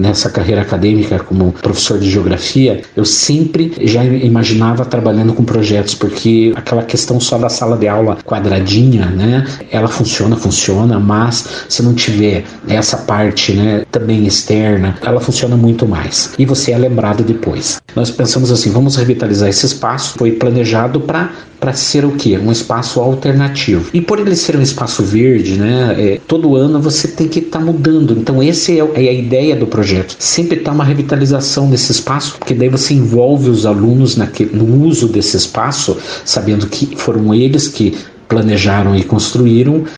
nessa carreira acadêmica como professor de geografia, eu sempre já imaginava trabalhando com projetos, porque aquela questão só da sala de aula quadradinha, né, ela funciona, mas se não tiver essa parte, né, também externa, ela funciona muito mais. E você é lembrado depois. Nós pensamos assim, vamos revitalizar esse espaço, foi planejado para ser o quê? Um espaço alternativo. E por ele ser um espaço verde, né, todo ano você tem que estar mudando. Então essa é a ideia do projeto. Sempre está uma revitalização desse espaço, porque daí você envolve os alunos no uso desse espaço, sabendo que foram eles que planejaram e construíram,